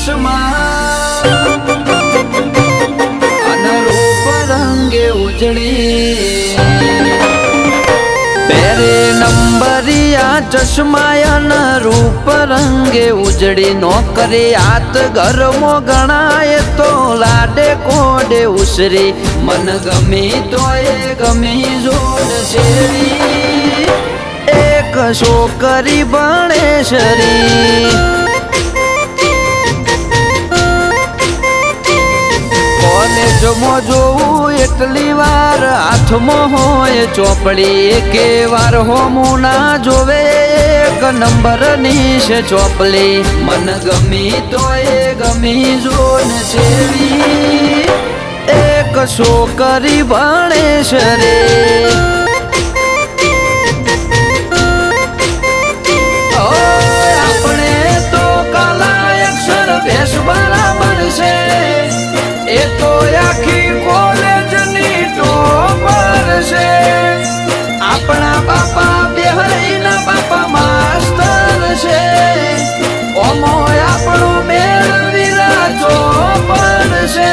ચશ્મા અને રૂપ રંગે ઉજળી પેરે નંબરિયા ચશ્મા અને રૂપ રંગે ઉજળી નોકરી હાથ ઘરમો ગણાય તો લાડે કોડે ઉસરી મન ગમી તો એ ગમી જોડ શેરી એક છોકરી બણે શરી કોલેજમાં જોવું એટલી વાર હાથમાં હોય ચોપડી એકે વાર હોમું ના જોવે એક નંબરની છે ચોપલી મન ગમી તો એ ગમી જોન સેવી એક છોકરી ભણે છે રે આપણે તો કાલા અક્ષર ભેસ બરાબર છે એ તો આખી કોલેજની ટોપર છે આપણા બાપા બેહરીના બાપા માસ્ટર છે ઓમો આપણો મેળવીરા ચોપર છે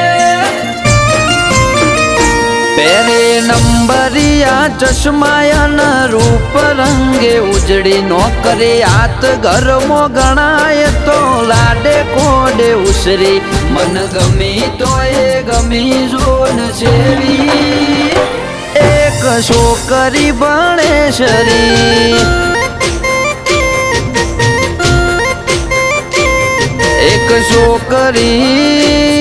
પેરે નંબરિયા ચશ્મા અને રૂપ રંગે ઉજળી નોકરી હાથ ઘરમો ગણાય તો લાડે કોડે ઉસરી મન ગમી તો એ ગમી જોન સેવી એક છોકરી બણે શરી એક છોકરી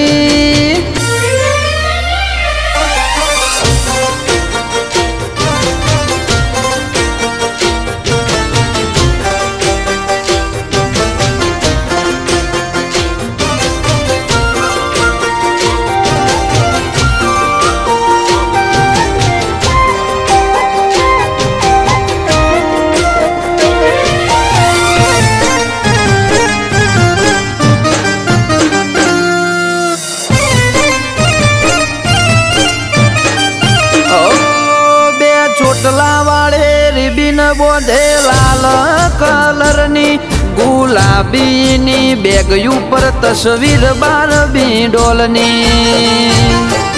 ચોટલા વાળે રીબીન બોધે લાલ કલરની ગુલાબીની બેગ ઉપર તસવીર બારબી ડોલની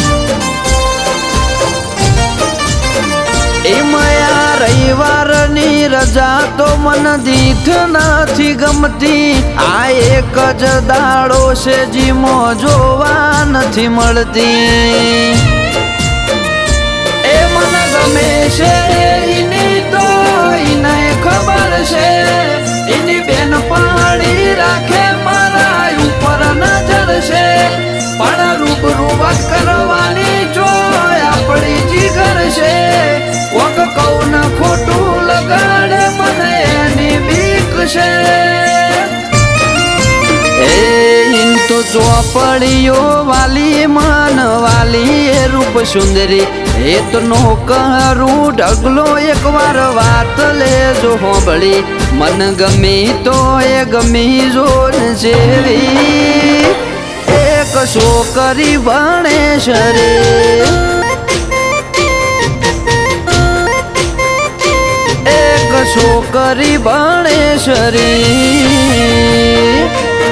એમયા રવિવારની રજા તો મન દીઠ નથી ગમતી આ એક જ દાડો છે જીમો જોવા નથી મળતી ગમે છે એની તો એને ખબર છે એની બેન પાણી રાખે મારા ઉપર નજર છે પણ રૂબરૂ વાત કરવાની જો આપણી જીગર છે કોક કહું ને ખોટું લગાડે મને એની બીક છે તો ચોપડીઓ વાલી માન વાલી એ રૂપ સુંદરી એ તો નો કરું ઢગલો એક વાર વાત લેજો હોંભળી મન ગમી તો એ ગમી જોન જેવી એક છોકરી ભણે શરે એક છોકરી ભણે શરી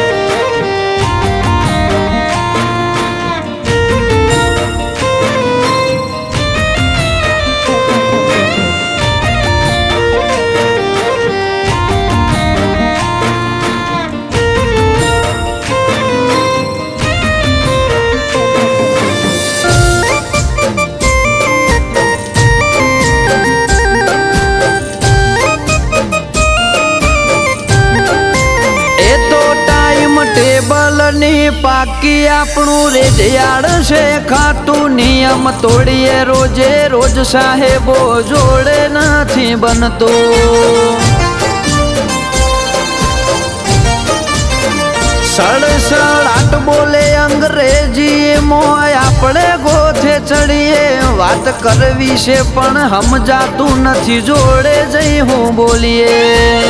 ટેબલની પાકી આપણું રેડિયાળ છે ખાતું નિયમ તોડીએ રોજે રોજ સાહેબો જોડે નથી બનતું સડસડાટ બોલે અંગ્રેજી મોય આપણે ગોથે ચડીએ વાત કરવી છે પણ સમજાતું નથી જોડે જઈ હું બોલીએ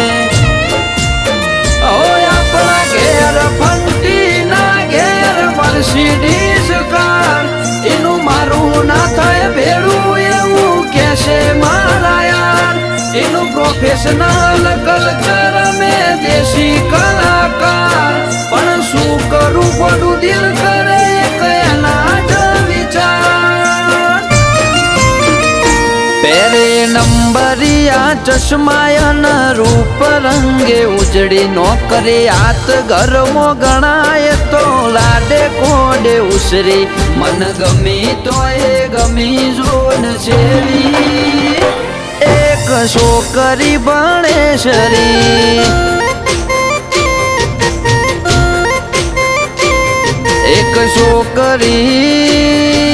આપણા ઘેર ફંટી ના ઘેર મર્સિડીઝ કાર એનું મારું ના થાય ભેડું એવું કે છે મારા યાર એનું પ્રોફેશનલ કલ્ચર में देसी कलाकार पण ગોડું દિલ કરે કયાના જ વિચાર પેરે નંબરિયા ચશ્માયન રૂપ રંગે ઉજળી નોકરી હાથ ઘરમાં ગણાય તો લાડે કોડે ઉસરી મન ગમી તો એ ગમી જોન છેવી એક છોકરી ભણેશરી એક છોકરી